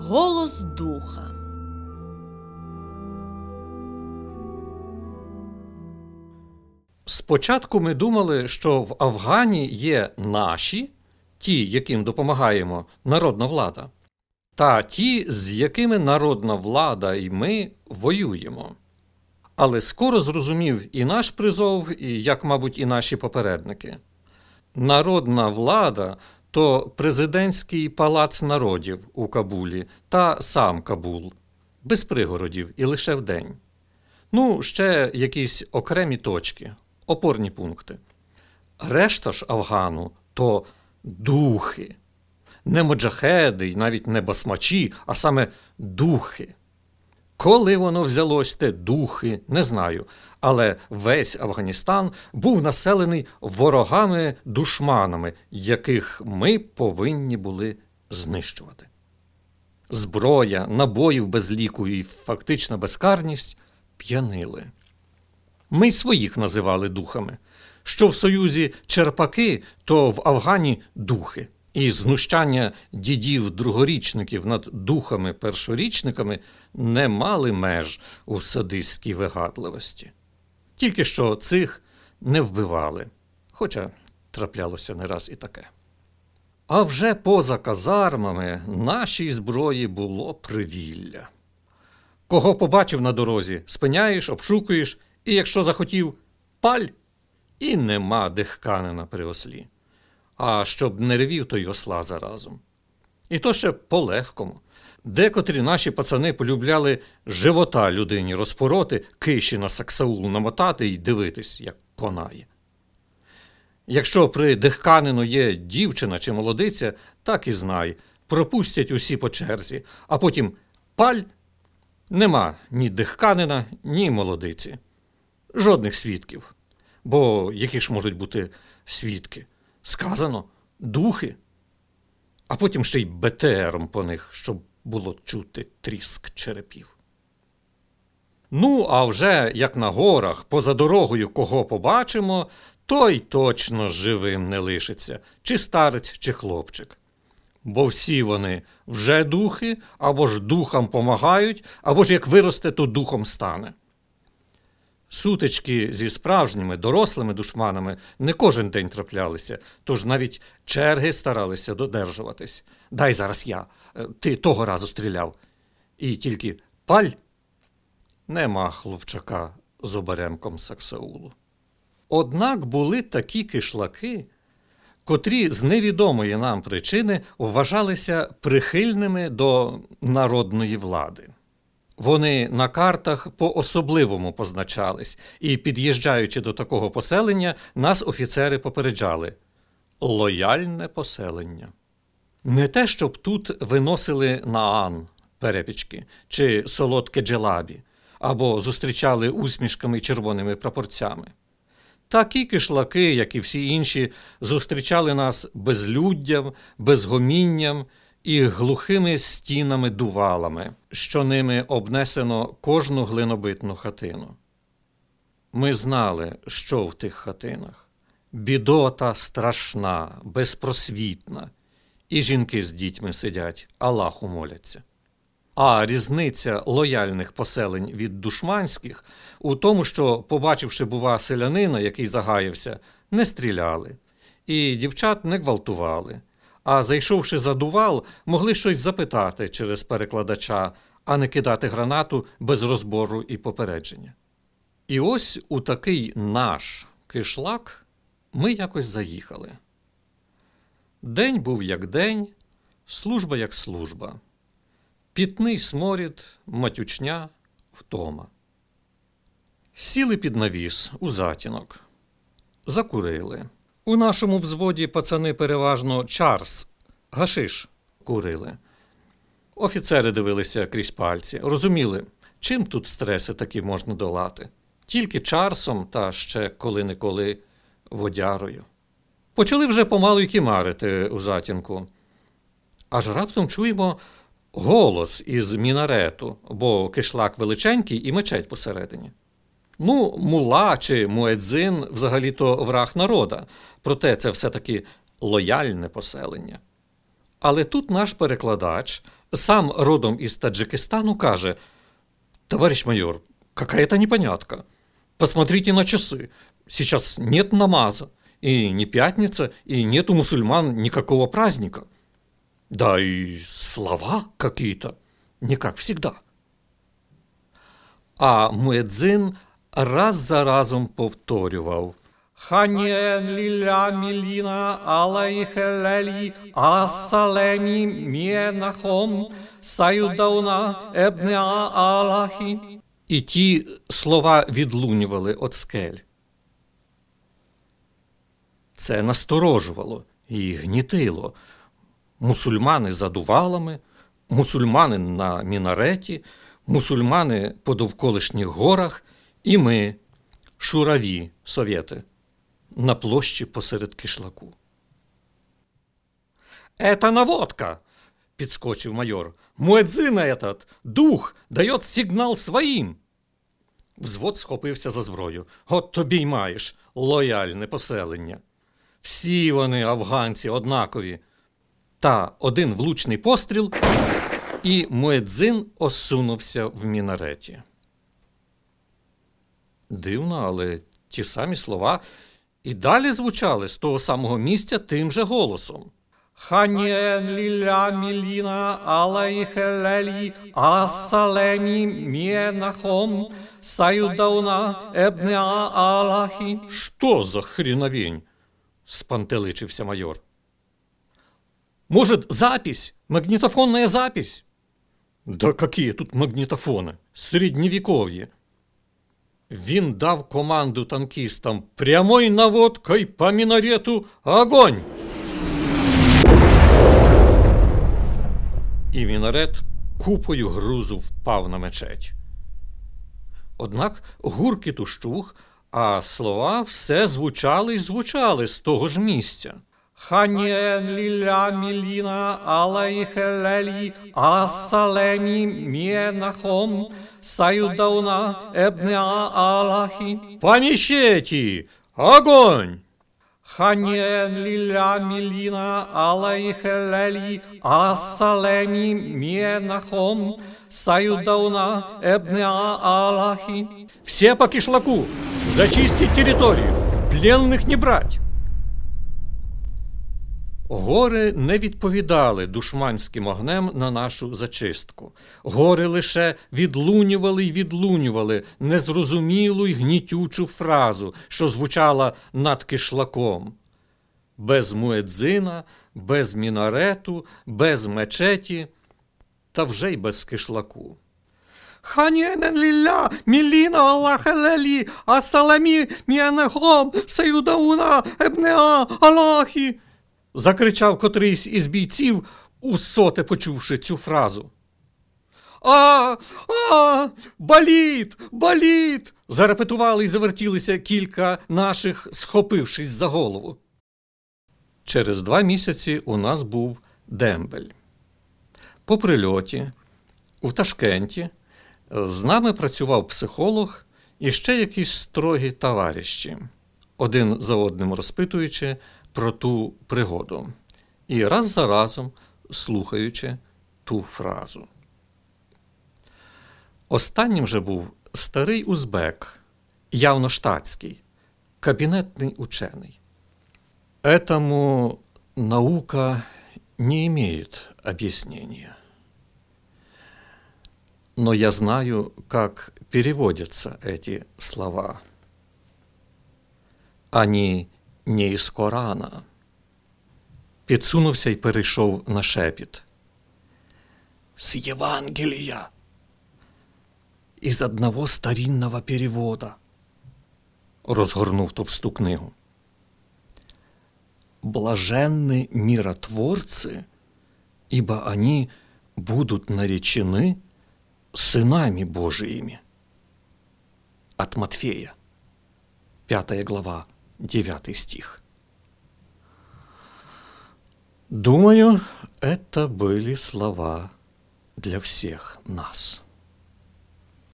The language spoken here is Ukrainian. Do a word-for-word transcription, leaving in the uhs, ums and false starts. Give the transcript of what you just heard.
Голос духа. Спочатку ми думали, що в Афгані є наші, ті, яким допомагаємо, народна влада, та ті, з якими народна влада і ми воюємо. Але скоро зрозумів і наш призов, і, як, мабуть, і наші попередники. Народна влада – то президентський палац народів у Кабулі та сам Кабул, без пригородів і лише вдень. Ну, ще якісь окремі точки, опорні пункти. Решта ж Афгану – то духи. Не моджахеди, навіть не басмачі, а саме духи. Коли воно взялось, те духи, не знаю, але весь Афганістан був населений ворогами-душманами, яких ми повинні були знищувати. Зброя, набоїв без ліку і фактична безкарність п'янили. Ми й своїх називали духами. Що в Союзі черпаки, то в Афгані духи. І знущання дідів-другорічників над духами-першорічниками не мали меж у садистській вигадливості. Тільки що цих не вбивали, хоча траплялося не раз і таке. А вже поза казармами нашій зброї було привілля. Кого побачив на дорозі, спиняєш, обшукуєш, і якщо захотів – паль, і нема дихканина при ослі. А щоб не ревів, то й осла заразом. І то ще по-легкому. Декотрі наші пацани полюбляли живота людині розпороти, киші на саксаул намотати і дивитись, як конає. Якщо при дихканину є дівчина чи молодиця, так і знай, пропустять усі по черзі, а потім паль, нема ні дихканина, ні молодиці. Жодних свідків. Бо які ж можуть бути свідки? Сказано – духи, а потім ще й бе те ером по них, щоб було чути тріск черепів. Ну, а вже, як на горах, поза дорогою кого побачимо, той точно живим не лишиться, чи старець, чи хлопчик. Бо всі вони вже духи, або ж духам помагають, або ж як виросте, то духом стане. Сутички зі справжніми, дорослими душманами не кожен день траплялися, тож навіть черги старалися додержуватись. Дай зараз я, ти того разу стріляв. І тільки паль нема хлопчака з оберемком саксаулу. Однак були такі кишлаки, котрі з невідомої нам причини вважалися прихильними до народної влади. Вони на картах по-особливому позначались, і, під'їжджаючи до такого поселення, нас офіцери попереджали – лояльне поселення. Не те, щоб тут виносили наан, перепічки, чи солодке джелабі, або зустрічали усмішками й червоними прапорцями. Такі кишлаки, як і всі інші, зустрічали нас безлюддям, безгомінням і глухими стінами-дувалами, що ними обнесено кожну глинобитну хатину. Ми знали, що в тих хатинах. Бідота страшна, безпросвітна, і жінки з дітьми сидять, Аллаху моляться. А різниця лояльних поселень від душманських у тому, що, побачивши, бува, селянина, який загаявся, не стріляли, і дівчат не гвалтували. А зайшовши за дувал, могли щось запитати через перекладача, а не кидати гранату без розбору і попередження. І ось у такий наш кишлак ми якось заїхали. День був як день, служба як служба. Пітний сморід, матючня, втома. Сіли під навіс у затінок. Закурили. У нашому взводі пацани переважно чарс, гашиш курили. Офіцери дивилися крізь пальці, розуміли, чим тут стреси такі можна долати. Тільки чарсом та ще коли-неколи водярою. Почали вже помалу й кімарити у затінку. Аж раптом чуємо голос із мінарету, бо кишлак величенький і мечеть посередині. Ну, мула чи муедзин взагалі-то враг народа, проте це все-таки лояльне поселення. Але тут наш перекладач, сам родом із Таджикистану, каже: «Товарищ майор, какая-то непонятка. Посмотрите на часы. Сейчас нет намаза, и не пятница, и нет у мусульман никакого праздника. Да и слова какие-то, не как всегда». А муедзин раз за разом повторював: «Ханєн ліля міліна алейхелелі асалемі мєнахом саюдауна ебнеа алахі». І ті слова відлунювали от скель. Це насторожувало і гнітило. Мусульмани за дувалами, мусульмани на мінареті, мусульмани по довколишніх горах і ми, шураві, совєти, на площі посеред кишлаку. «Это наводка!» – підскочив майор. «Муедзин этот, дух, дает сигнал своїм!» Взвод схопився за зброю. «От тобі й маєш, лояльне поселення. Всі вони, афганці, однакові». Та один влучний постріл, і муедзин осунувся в мінареті. Дивно, але ті самі слова і далі звучали з того самого місця тим же голосом. «Ханєн ліля міліна алейхелелі асалемі мєнахом саюдауна ебнеа алахі». «Що за хріновень?» – спантеличився майор. «Может, запись? Магнитофонная запись?» «Да какие тут магнитофоны? Средневековье!» Він дав команду танкістам: «Прямой наводкой по мінарету огонь!» І мінарет купою грузу впав на мечеть. Однак гуркіт ущух, а слова все звучали й звучали з того ж місця. «Ханєн ліля міліна алейхелелі асалемі мєнахом саюдауна ебнеа алахі». «Помещайте! Огонь!» «Ханєн ліля міліна алейхелелі асалемі мєнахом саюдауна ебнеа алахі». «Все по кишлаку! Зачистить территорию! Пленных не брать!» Гори не відповідали душманським огнем на нашу зачистку. Гори лише відлунювали й відлунювали незрозумілу й гнітючу фразу, що звучала над кишлаком. Без муедзина, без мінарету, без мечеті, та вже й без кишлаку. «Ханєн лілля міліна аллахелелі асаламі мєнахом саюдауна ебнеа алахі», закричав котрийсь із бійців, усоте почувши цю фразу. «А, а, болить, болить!» – зарепетували й завертілися кілька наших, схопившись за голову. Через два місяці у нас був дембель. По прильоті, у Ташкенті, з нами працював психолог і ще якісь строгі товариші, один за одним розпитуючи про ту пригоду і раз за разом слухаючи ту фразу. Останнім же був старий узбек, явно штатський, кабінетний учений. «Этому наука не имеет объяснения. Но я знаю, как переводятся эти слова. Они не із Корана». Підсунувся й перейшов на шепіт. «С Євангелія! Із одного старинного перевода!» Розгорнув товсту книгу. «Блаженны миротворцы, ибо они будут наречены сынами Божиими». От Матфея, пятая глава, девятый стих. Думаю, это были слова для всех нас.